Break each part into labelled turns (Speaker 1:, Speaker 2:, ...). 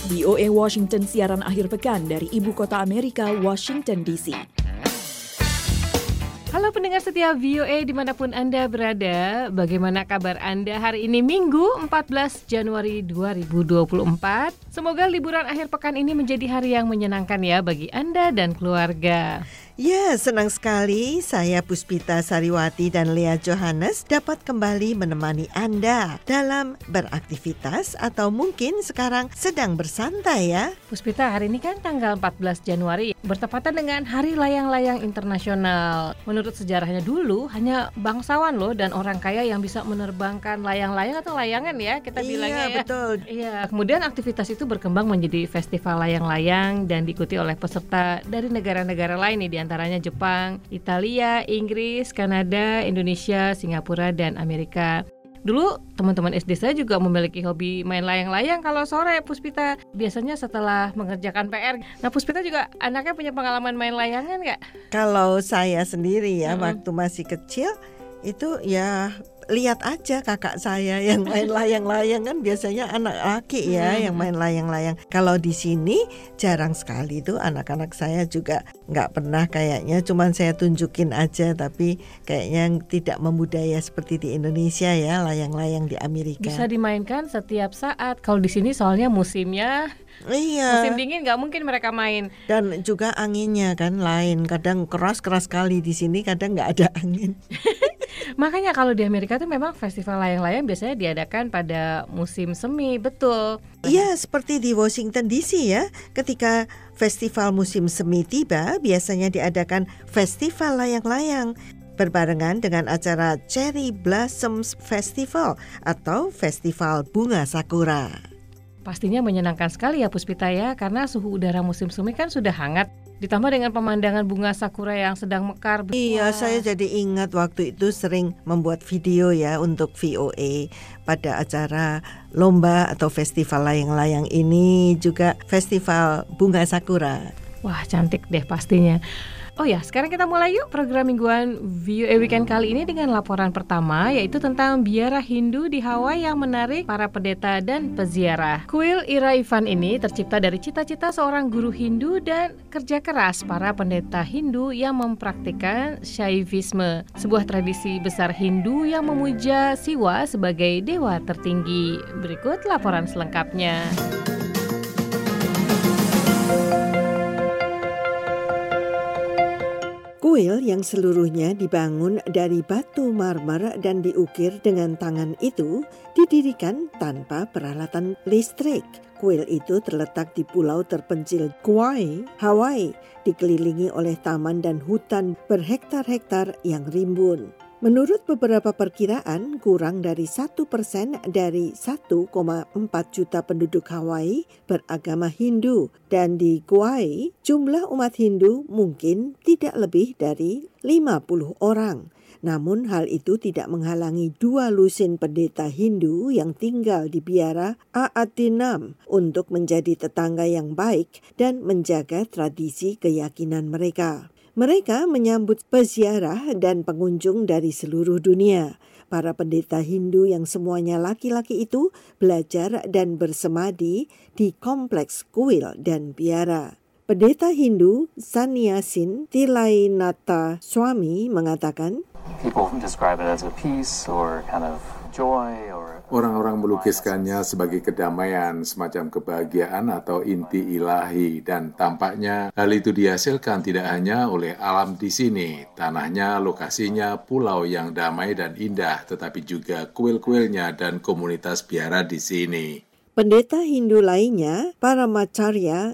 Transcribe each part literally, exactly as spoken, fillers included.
Speaker 1: V O A Washington siaran akhir pekan dari ibu kota Amerika, Washington D C.
Speaker 2: Halo pendengar setia V O A dimanapun Anda berada, bagaimana kabar Anda hari ini Minggu empat belas Januari dua ribu dua puluh empat? Semoga liburan akhir pekan ini menjadi hari yang menyenangkan ya bagi Anda dan keluarga.
Speaker 3: Ya, senang sekali saya Puspita Sariwati dan Lea Johannes dapat kembali menemani Anda dalam beraktivitas atau mungkin sekarang sedang bersantai ya.
Speaker 2: Puspita, hari ini kan tanggal empat belas Januari bertepatan dengan Hari Layang-Layang Internasional. Menurut sejarahnya dulu hanya bangsawan loh dan orang kaya yang bisa menerbangkan layang-layang atau layangan ya kita bilangnya ya.
Speaker 3: Iya, betul.
Speaker 2: Iya, kemudian aktivitas itu berkembang menjadi festival layang-layang dan diikuti oleh peserta dari negara-negara lain nih, di antaranya Jepang, Italia, Inggris, Kanada, Indonesia, Singapura, dan Amerika. Dulu teman-teman S D saya juga memiliki hobi main layang-layang kalau sore, Puspita. Biasanya setelah mengerjakan P R. Nah, Puspita juga anaknya punya pengalaman main layangan nggak?
Speaker 3: Kalau saya sendiri ya,
Speaker 2: Mm-mm.
Speaker 3: waktu masih kecil itu ya lihat aja kakak saya yang main layang-layang, kan biasanya anak laki ya
Speaker 2: Hmm.
Speaker 3: yang main layang-layang. Kalau di sini jarang sekali tuh, anak-anak saya juga nggak pernah kayaknya, cuman saya tunjukin aja, tapi kayaknya tidak membudaya seperti di Indonesia ya, layang-layang di Amerika.
Speaker 2: Bisa dimainkan setiap saat. Kalau di sini soalnya musimnya
Speaker 3: Iya.
Speaker 2: musim dingin nggak mungkin mereka main.
Speaker 3: Dan juga anginnya kan lain, kadang keras-keras sekali, di sini kadang nggak ada angin.
Speaker 2: Makanya kalau di Amerika tuh memang festival layang-layang biasanya diadakan pada musim semi, betul.
Speaker 3: Iya, seperti di Washington D C ya, ketika festival musim semi tiba, biasanya diadakan festival layang-layang berbarengan dengan acara Cherry Blossoms Festival atau Festival Bunga Sakura.
Speaker 2: Pastinya menyenangkan sekali ya Puspita ya, karena suhu udara musim semi kan sudah hangat, ditambah dengan pemandangan bunga sakura yang sedang mekar.
Speaker 3: Iya,
Speaker 2: Wah.
Speaker 3: saya jadi ingat waktu itu sering membuat video ya untuk V O A pada acara lomba atau festival layang-layang ini, juga festival bunga sakura.
Speaker 2: Wah, cantik deh pastinya. Oh ya, sekarang kita mulai yuk program mingguan V O A Weekend kali ini dengan laporan pertama, yaitu tentang biara Hindu di Hawaii yang menarik para pendeta dan peziarah. Kuil Iraivan ini tercipta dari cita-cita seorang guru Hindu dan kerja keras para pendeta Hindu yang mempraktikkan Shaivisme, sebuah tradisi besar Hindu yang memuja Siwa sebagai dewa tertinggi. Berikut laporan selengkapnya.
Speaker 3: Kuil yang seluruhnya dibangun dari batu marmer dan diukir dengan tangan itu didirikan tanpa peralatan listrik. Kuil itu terletak di pulau terpencil Kauai, Hawaii, dikelilingi oleh taman dan hutan berhektar-hektar yang rimbun. Menurut beberapa perkiraan, kurang dari satu persen dari satu koma empat juta penduduk Hawaii beragama Hindu, dan di Kauai jumlah umat Hindu mungkin tidak lebih dari lima puluh orang. Namun hal itu tidak menghalangi dua lusin pendeta Hindu yang tinggal di biara Aatinam untuk menjadi tetangga yang baik dan menjaga tradisi keyakinan mereka. Mereka menyambut peziarah dan pengunjung dari seluruh dunia. Para pendeta Hindu yang semuanya laki-laki itu belajar dan bersemadi di kompleks kuil dan biara. Pendeta Hindu Sannyasin Tilainata Swami mengatakan,
Speaker 4: People describe it as a peace or kind of joy or
Speaker 5: Orang-orang melukiskannya sebagai kedamaian, semacam kebahagiaan atau inti ilahi, dan tampaknya hal itu dihasilkan tidak hanya oleh alam di sini, tanahnya, lokasinya, pulau yang damai dan indah, tetapi juga kuil-kuilnya dan komunitas biara di sini.
Speaker 3: Pendeta Hindu lainnya, Paramacharya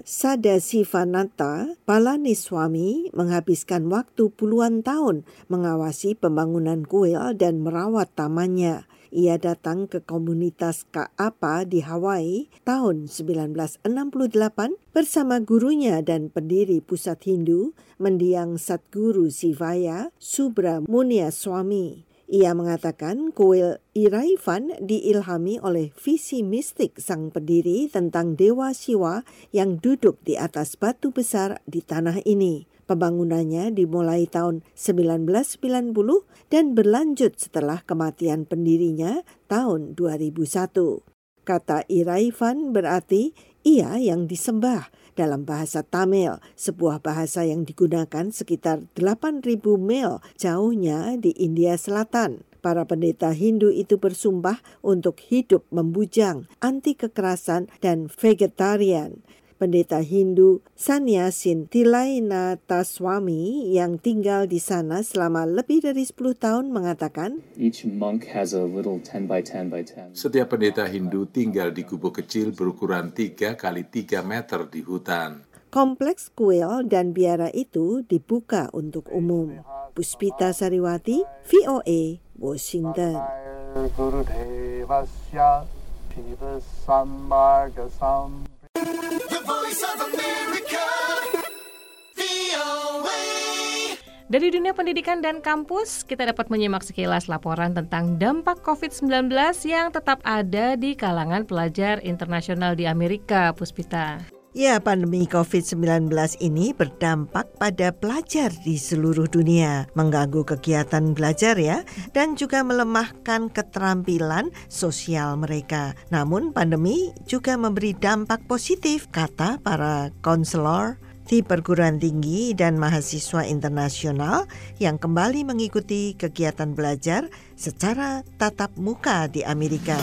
Speaker 3: Sadasivanata Palaniswami, menghabiskan waktu puluhan tahun mengawasi pembangunan kuil dan merawat tamannya. Ia datang ke komunitas Kaapa di Hawaii tahun sembilan belas enam puluh delapan bersama gurunya dan pendiri pusat Hindu, mendiang Satguru Sivaya Subramunia Swami. Ia mengatakan kuil Iraivan diilhami oleh visi mistik sang pendiri tentang Dewa Siwa yang duduk di atas batu besar di tanah ini. Pembangunannya dimulai tahun sembilan belas sembilan puluh dan berlanjut setelah kematian pendirinya tahun dua ribu satu. Kata Iraivan berarti ia yang disembah. Dalam bahasa Tamil, sebuah bahasa yang digunakan sekitar delapan ribu mil jauhnya di India Selatan. Para pendeta Hindu itu bersumpah untuk hidup membujang, anti kekerasan, dan vegetarian. Pendeta Hindu Sannyasin Tilaianataswamy yang tinggal di sana selama lebih dari sepuluh tahun mengatakan,
Speaker 4: Each monk has a little ten by ten by ten.
Speaker 5: Setiap pendeta Hindu tinggal di gubuk kecil berukuran tiga kali tiga meter di hutan.
Speaker 3: Kompleks kuil dan biara itu dibuka untuk umum. Puspita Sariwati, V O A, Washington.
Speaker 6: The Voice of America, V O A.
Speaker 2: Dari dunia pendidikan dan kampus, kita dapat menyimak sekilas laporan tentang dampak covid sembilan belas yang tetap ada di kalangan pelajar internasional di Amerika, Puspita.
Speaker 3: Ya, pandemi covid sembilan belas ini berdampak pada pelajar di seluruh dunia, mengganggu kegiatan belajar ya, dan juga melemahkan keterampilan sosial mereka. Namun pandemi juga memberi dampak positif, kata para konselor di perguruan tinggi dan mahasiswa internasional yang kembali mengikuti kegiatan belajar secara tatap muka di Amerika.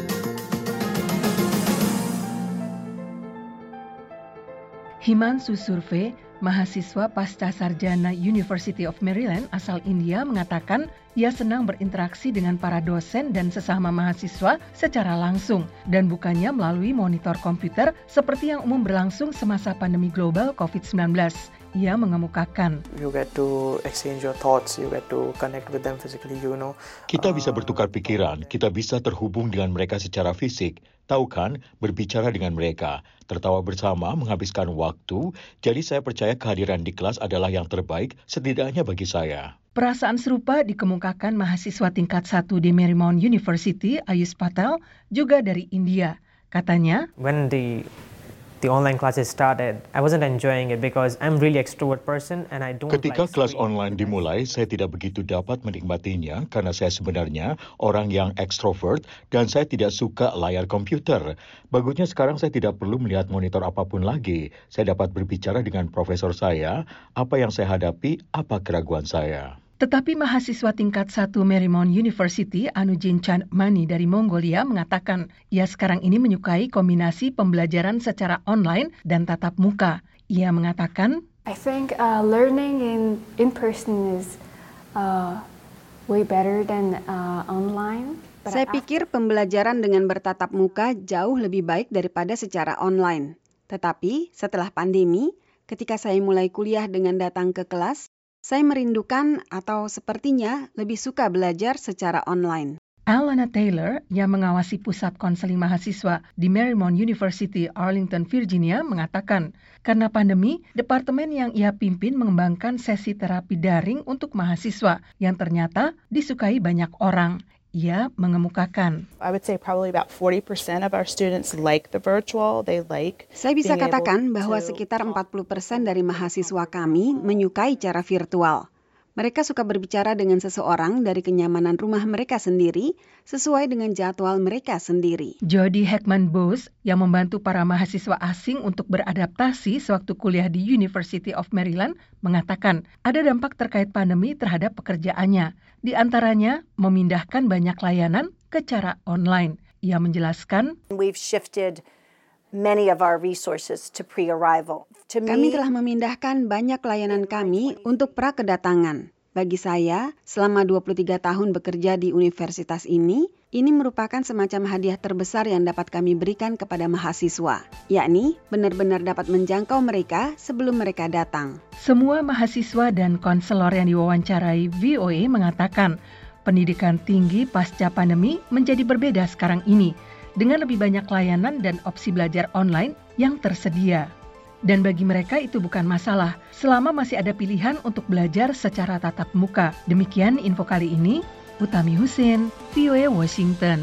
Speaker 2: Himanshu Survey, mahasiswa pasca sarjana University of Maryland asal India mengatakan ia senang berinteraksi dengan para dosen dan sesama mahasiswa secara langsung dan bukannya melalui monitor komputer seperti yang umum berlangsung semasa pandemi global covid sembilan belas. Ia mengemukakan,
Speaker 7: You get to exchange your thoughts, you get to connect with them physically, you know.
Speaker 8: Kita bisa bertukar pikiran, kita bisa terhubung dengan mereka secara fisik. Tahu kan, berbicara dengan mereka, tertawa bersama, menghabiskan waktu. Jadi saya percaya kehadiran di kelas adalah yang terbaik, setidaknya bagi saya.
Speaker 2: Perasaan serupa dikemukakan mahasiswa tingkat satu di Marymount University, Ayush Patel, juga dari India. Katanya,
Speaker 7: When the the online classes started, I wasn't enjoying it because I'm really extrovert person and I don't
Speaker 8: Ketika
Speaker 7: like
Speaker 8: kelas
Speaker 7: screen.
Speaker 8: online dimulai, saya tidak begitu dapat menikmatinya karena saya sebenarnya orang yang ekstrovert dan saya tidak suka layar komputer. Bagusnya sekarang saya tidak perlu melihat monitor apapun lagi. Saya dapat berbicara dengan profesor saya, apa yang saya hadapi, apa keraguan saya.
Speaker 2: Tetapi mahasiswa tingkat satu Marymount University, Anujin Chandmani dari Mongolia mengatakan, ia sekarang ini menyukai kombinasi pembelajaran secara online dan tatap muka. Ia mengatakan,
Speaker 9: I think uh, learning in in person is uh, way better than uh, online. But
Speaker 10: Saya pikir pembelajaran dengan bertatap muka jauh lebih baik daripada secara online. Tetapi setelah pandemi, ketika saya mulai kuliah dengan datang ke kelas, saya merindukan atau sepertinya lebih suka belajar secara online.
Speaker 2: Alana Taylor yang mengawasi pusat konseling mahasiswa di Marymount University, Arlington, Virginia mengatakan, karena pandemi, departemen yang ia pimpin mengembangkan sesi terapi daring untuk mahasiswa yang ternyata disukai banyak orang. Ia mengemukakan,
Speaker 11: I would say probably about forty percent of our students like the virtual. They like
Speaker 10: Saya bisa
Speaker 11: being able
Speaker 10: katakan bahwa
Speaker 11: to-
Speaker 10: sekitar empat puluh persen dari mahasiswa kami menyukai cara virtual. Mereka suka berbicara dengan seseorang dari kenyamanan rumah mereka sendiri, sesuai dengan jadwal mereka sendiri.
Speaker 2: Jody Heckman Bose yang membantu para mahasiswa asing untuk beradaptasi sewaktu kuliah di University of Maryland mengatakan ada dampak terkait pandemi terhadap pekerjaannya. Di antaranya memindahkan banyak layanan ke cara online. Ia menjelaskan,
Speaker 12: We've shifted many of our resources to pre-arrival. To
Speaker 10: Kami
Speaker 12: me,
Speaker 10: telah memindahkan banyak layanan kami untuk pra-kedatangan. Bagi saya, selama dua puluh tiga tahun bekerja di universitas ini, ini merupakan semacam hadiah terbesar yang dapat kami berikan kepada mahasiswa, yakni benar-benar dapat menjangkau mereka sebelum mereka datang.
Speaker 2: semua mahasiswa dan konselor yang diwawancarai V O A mengatakan pendidikan tinggi pasca pandemi menjadi berbeda sekarang ini dengan lebih banyak layanan dan opsi belajar online yang tersedia. Dan bagi mereka itu bukan masalah, selama masih ada pilihan untuk belajar secara tatap muka. Demikian info kali ini, Utami Husin, V O A Washington.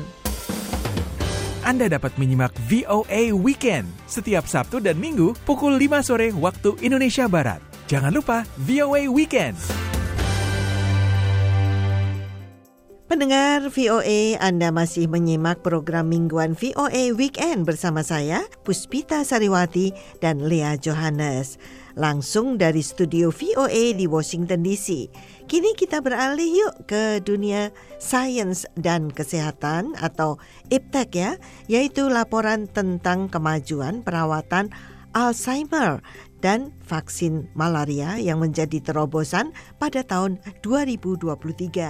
Speaker 13: Anda dapat menyimak V O A Weekend setiap Sabtu dan Minggu pukul lima sore waktu Indonesia Barat. Jangan lupa V O A Weekend.
Speaker 3: Pendengar V O A, Anda masih menyimak program mingguan V O A Weekend bersama saya, Puspita Sariwati dan Lea Johannes. Langsung dari studio V O A di Washington D C. Kini kita beralih yuk ke dunia sains dan kesehatan atau iptek ya, yaitu laporan tentang kemajuan perawatan Alzheimer dan vaksin malaria yang menjadi terobosan pada tahun dua ribu dua puluh tiga.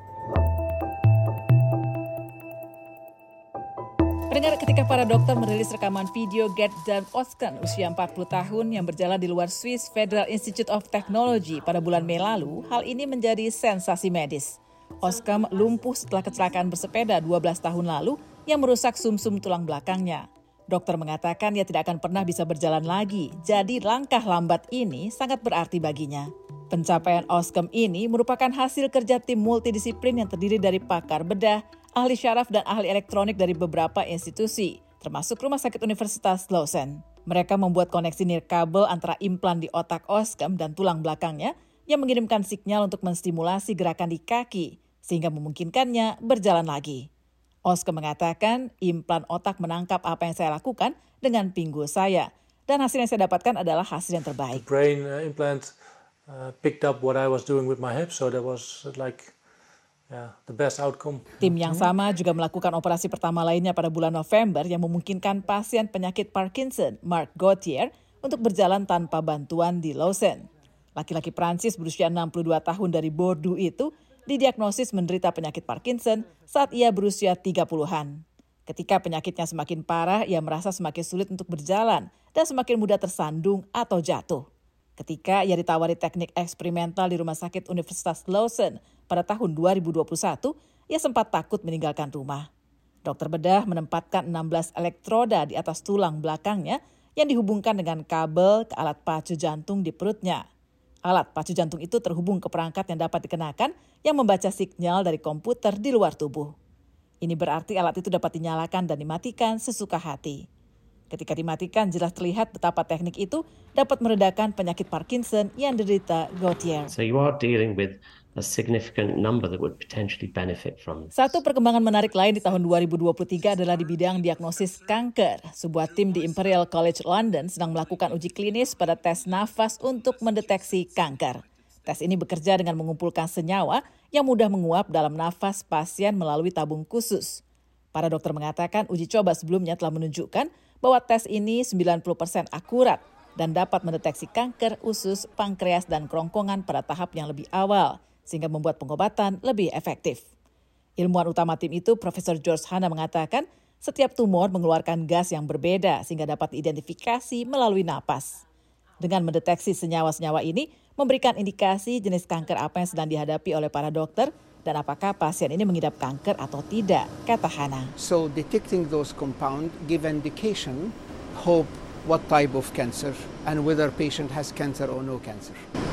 Speaker 14: Pendengar, ketika para dokter merilis rekaman video Gerd dan Oskan usia empat puluh tahun yang berjalan di luar Swiss Federal Institute of Technology pada bulan Mei lalu, hal ini menjadi sensasi medis. Oskan lumpuh setelah kecelakaan bersepeda dua belas tahun lalu yang merusak sumsum tulang belakangnya. Dokter mengatakan ia tidak akan pernah bisa berjalan lagi, jadi langkah lambat ini sangat berarti baginya. Pencapaian Oskan ini merupakan hasil kerja tim multidisiplin yang terdiri dari pakar bedah, ahli syaraf dan ahli elektronik dari beberapa institusi, termasuk Rumah Sakit Universitas Lausanne. Mereka membuat koneksi nirkabel antara implan di otak Oskan dan tulang belakangnya yang mengirimkan sinyal untuk menstimulasi gerakan di kaki, sehingga memungkinkannya berjalan lagi. Oskan mengatakan implan otak menangkap apa yang saya lakukan dengan pinggul saya, dan hasil yang saya dapatkan adalah hasil yang terbaik.
Speaker 15: The brain uh, implant uh, picked up what I was doing with my hip, so that was like Yeah, the best outcome.
Speaker 14: Tim yang sama juga melakukan operasi pertama lainnya pada bulan November yang memungkinkan pasien penyakit Parkinson, Mark Gauthier, untuk berjalan tanpa bantuan di Lausanne. Laki-laki Prancis berusia enam puluh dua tahun dari Bordeaux itu didiagnosis menderita penyakit Parkinson saat ia berusia tiga puluhan. Ketika penyakitnya semakin parah, ia merasa semakin sulit untuk berjalan dan semakin mudah tersandung atau jatuh. Ketika ia ditawari teknik eksperimental di Rumah Sakit Universitas Lausanne pada tahun dua ribu dua puluh satu, ia sempat takut meninggalkan rumah. Dokter bedah menempatkan enam belas elektroda di atas tulang belakangnya yang dihubungkan dengan kabel ke alat pacu jantung di perutnya. Alat pacu jantung itu terhubung ke perangkat yang dapat dikenakan yang membaca sinyal dari komputer di luar tubuh. Ini berarti alat itu dapat dinyalakan dan dimatikan sesuka hati. Ketika dimatikan, jelas terlihat betapa teknik itu dapat meredakan penyakit Parkinson yang diderita Gauthier.
Speaker 16: So you are dealing with a significant number that would potentially benefit from this.
Speaker 14: Satu perkembangan menarik lain di tahun dua ribu dua puluh tiga adalah di bidang diagnosis kanker. Sebuah tim di Imperial College London sedang melakukan uji klinis pada tes nafas untuk mendeteksi kanker. Tes ini bekerja dengan mengumpulkan senyawa yang mudah menguap dalam nafas pasien melalui tabung khusus. Para dokter mengatakan uji coba sebelumnya telah menunjukkan bahwa tes ini sembilan puluh persen akurat dan dapat mendeteksi kanker usus, pankreas, dan kerongkongan pada tahap yang lebih awal, sehingga membuat pengobatan lebih efektif. Ilmuwan utama tim itu, Profesor George Hanna, mengatakan setiap tumor mengeluarkan gas yang berbeda sehingga dapat diidentifikasi melalui napas. Dengan mendeteksi senyawa-senyawa ini, memberikan indikasi jenis kanker apa yang sedang dihadapi oleh para dokter dan apakah pasien ini mengidap kanker atau tidak, kata Hana.
Speaker 17: So detecting those compounds give indication, hope what type of cancer and whether patient has cancer or no cancer.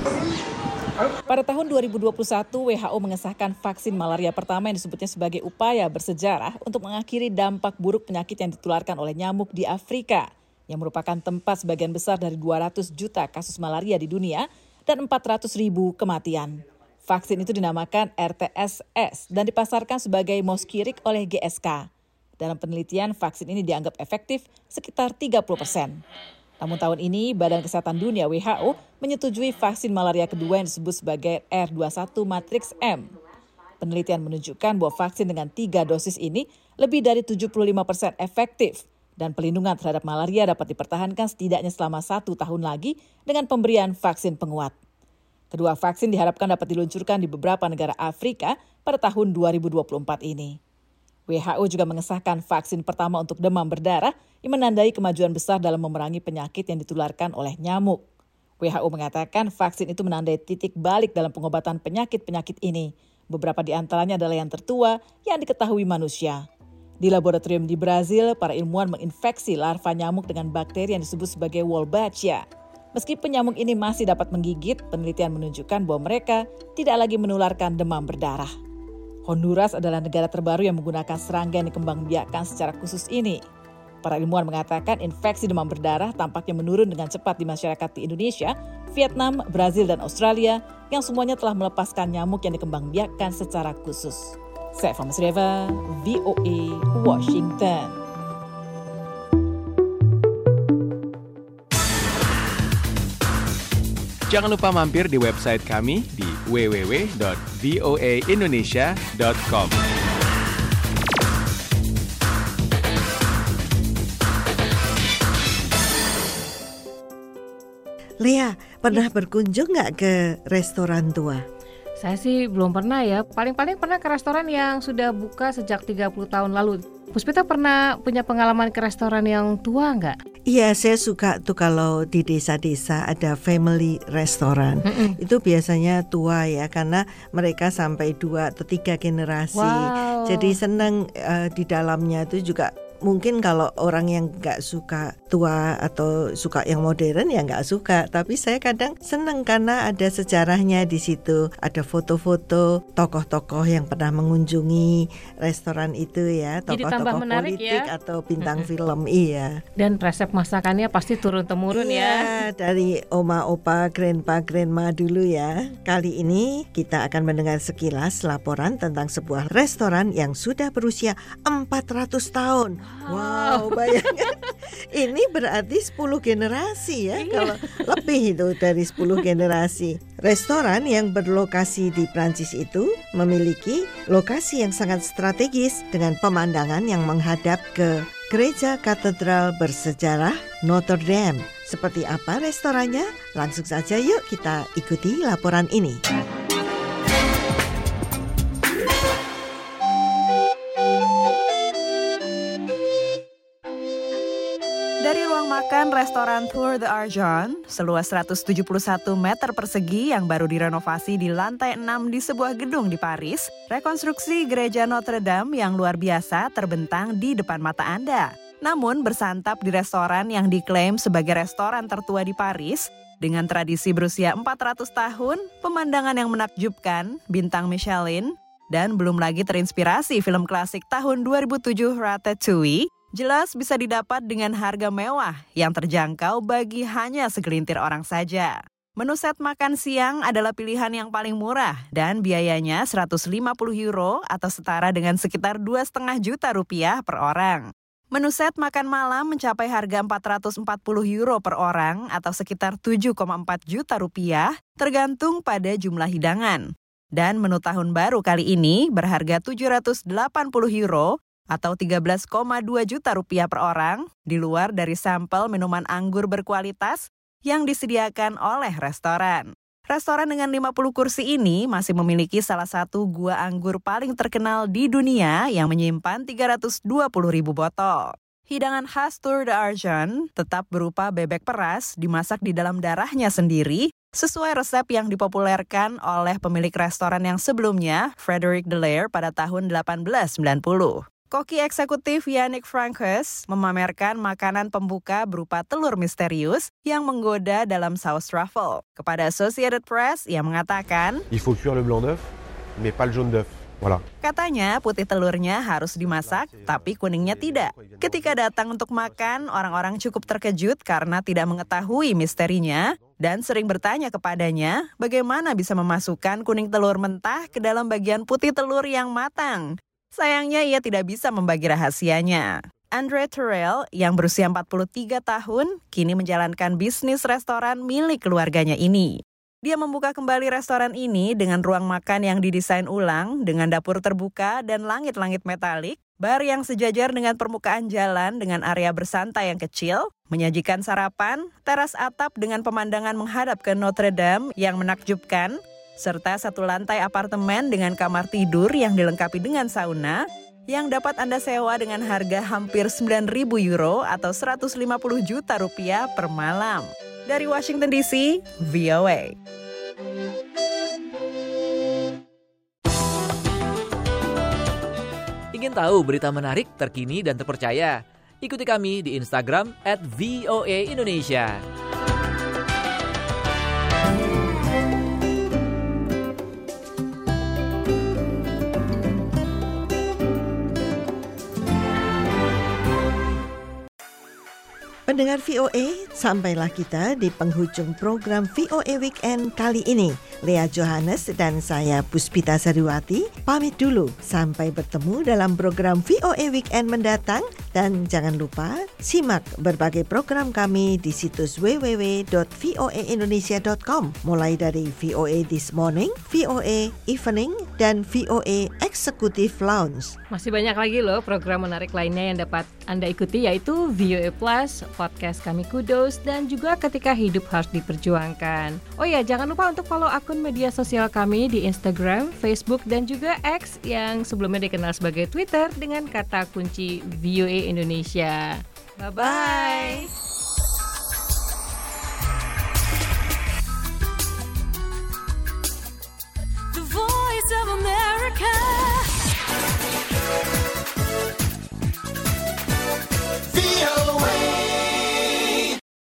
Speaker 14: Pada tahun dua ribu dua puluh satu, W H O mengesahkan vaksin malaria pertama yang disebutnya sebagai upaya bersejarah untuk mengakhiri dampak buruk penyakit yang ditularkan oleh nyamuk di Afrika, yang merupakan tempat sebagian besar dari dua ratus juta kasus malaria di dunia dan empat ratus ribu kematian. Vaksin itu dinamakan R T S S dan dipasarkan sebagai Mosquirix oleh G S K. Dalam penelitian, vaksin ini dianggap efektif sekitar tiga puluh persen. Namun tahun ini, Badan Kesehatan Dunia W H O menyetujui vaksin malaria kedua yang disebut sebagai R dua puluh satu Matrix M. Penelitian menunjukkan bahwa vaksin dengan tiga dosis ini lebih dari tujuh puluh lima persen efektif dan pelindungan terhadap malaria dapat dipertahankan setidaknya selama satu tahun lagi dengan pemberian vaksin penguat. Kedua vaksin diharapkan dapat diluncurkan di beberapa negara Afrika pada tahun dua ribu dua puluh empat ini. W H O juga mengesahkan vaksin pertama untuk demam berdarah yang menandai kemajuan besar dalam memerangi penyakit yang ditularkan oleh nyamuk. W H O mengatakan vaksin itu menandai titik balik dalam pengobatan penyakit-penyakit ini. Beberapa di antaranya adalah yang tertua yang diketahui manusia. Di laboratorium di Brazil, para ilmuwan menginfeksi larva nyamuk dengan bakteri yang disebut sebagai Wolbachia. Meski penyamuk ini masih dapat menggigit, penelitian menunjukkan bahwa mereka tidak lagi menularkan demam berdarah. Honduras adalah negara terbaru yang menggunakan serangga yang dikembangbiakkan secara khusus ini. Para ilmuwan mengatakan infeksi demam berdarah tampaknya menurun dengan cepat di masyarakat di Indonesia, Vietnam, Brazil, dan Australia yang semuanya telah melepaskan nyamuk yang dikembangbiakkan secara khusus. Saya Fama Sreva, V O A, Washington.
Speaker 13: Jangan lupa mampir di website kami di w w w dot v o a indonesia dot com.
Speaker 3: Lea, pernah berkunjung nggak ke restoran tua?
Speaker 2: Saya sih belum pernah ya, paling-paling pernah ke restoran yang sudah buka sejak tiga puluh tahun lalu. Puspita pernah punya pengalaman ke restoran yang tua nggak?
Speaker 3: Iya, saya suka tuh kalau di desa-desa ada family restoran. Mm-mm. Itu biasanya tua ya, karena mereka sampai dua atau tiga generasi.
Speaker 2: Wow.
Speaker 3: Jadi senang uh, di dalamnya itu juga. Mungkin kalau orang yang gak suka tua atau suka yang modern ya gak suka. Tapi saya kadang senang karena ada sejarahnya di situ. Ada foto-foto tokoh-tokoh yang pernah mengunjungi restoran itu ya. Tokoh-tokoh politik ya? Atau bintang film, iya.
Speaker 2: Dan resep masakannya pasti turun-temurun
Speaker 3: iya,
Speaker 2: ya.
Speaker 3: Dari oma, opa, grandpa, grandma dulu ya. Kali ini kita akan mendengar sekilas laporan tentang sebuah restoran yang sudah berusia empat ratus tahun. Wow, bayangkan ini berarti sepuluh generasi ya, kalau lebih itu dari sepuluh generasi. Restoran yang berlokasi di Prancis itu memiliki lokasi yang sangat strategis dengan pemandangan yang menghadap ke gereja katedral bersejarah Notre Dame. Seperti apa restorannya? Langsung saja yuk kita ikuti laporan ini.
Speaker 18: Dari ruang makan restoran Tour de Argent, seluas seratus tujuh puluh satu meter persegi yang baru direnovasi di lantai enam di sebuah gedung di Paris, rekonstruksi gereja Notre Dame yang luar biasa terbentang di depan mata Anda. Namun bersantap di restoran yang diklaim sebagai restoran tertua di Paris, dengan tradisi berusia empat ratus tahun, pemandangan yang menakjubkan, bintang Michelin, dan belum lagi terinspirasi film klasik tahun dua ribu tujuh Ratatouille, jelas bisa didapat dengan harga mewah yang terjangkau bagi hanya segelintir orang saja. Menu set makan siang adalah pilihan yang paling murah dan biayanya seratus lima puluh euro atau setara dengan sekitar dua koma lima juta rupiah per orang. Menu set makan malam mencapai harga empat ratus empat puluh euro per orang atau sekitar tujuh koma empat juta rupiah tergantung pada jumlah hidangan. Dan menu tahun baru kali ini berharga tujuh ratus delapan puluh euro atau tiga belas koma dua juta rupiah per orang, di luar dari sampel minuman anggur berkualitas yang disediakan oleh restoran. Restoran dengan lima puluh kursi ini masih memiliki salah satu gua anggur paling terkenal di dunia yang menyimpan tiga ratus dua puluh ribu botol. Hidangan khas Tour de Argent tetap berupa bebek peras dimasak di dalam darahnya sendiri, sesuai resep yang dipopulerkan oleh pemilik restoran yang sebelumnya, Frederic Dallaire, pada tahun delapan belas sembilan puluh. Koki eksekutif Yannick Franques memamerkan makanan pembuka berupa telur misterius yang menggoda dalam saus truffle. Kepada Associated Press, ia mengatakan,
Speaker 19: Il faut cuire le blanc d'œuf, mais pas le jaune d'œuf. Voilà.
Speaker 18: Katanya putih telurnya harus dimasak, tapi kuningnya tidak. Ketika datang untuk makan, orang-orang cukup terkejut karena tidak mengetahui misterinya dan sering bertanya kepadanya bagaimana bisa memasukkan kuning telur mentah ke dalam bagian putih telur yang matang. Sayangnya ia tidak bisa membagi rahasianya. Andre Terrell yang berusia empat puluh tiga tahun kini menjalankan bisnis restoran milik keluarganya ini. Dia membuka kembali restoran ini dengan ruang makan yang didesain ulang dengan dapur terbuka dan langit-langit metalik, bar yang sejajar dengan permukaan jalan dengan area bersantai yang kecil, menyajikan sarapan, teras atap dengan pemandangan menghadap ke Notre Dame yang menakjubkan, serta satu lantai apartemen dengan kamar tidur yang dilengkapi dengan sauna yang dapat Anda sewa dengan harga hampir sembilan ribu euro atau seratus lima puluh juta rupiah per malam. Dari Washington D C, V O A.
Speaker 20: Ingin tahu berita menarik, terkini, dan terpercaya? Ikuti kami di Instagram at V O A Indonesia.
Speaker 3: Pendengar V O A, sampailah kita di penghujung program V O A Weekend kali ini. Lea Johannes dan saya Puspita Sariwati pamit dulu. Sampai bertemu dalam program V O A Weekend mendatang. Dan jangan lupa simak berbagai program kami di situs w w w dot v o a indonesia dot com. Mulai dari V O A This Morning, V O A Evening, dan V O A Executive Lounge.
Speaker 2: Masih banyak lagi loh program menarik lainnya yang dapat Anda ikuti, yaitu V O A Plus, podcast kami Kudos, dan juga Ketika Hidup Harus Diperjuangkan. Oh ya, jangan lupa untuk follow akun media sosial kami di Instagram, Facebook, dan juga X yang sebelumnya dikenal sebagai Twitter dengan kata kunci V O A Indonesia. Bye-bye.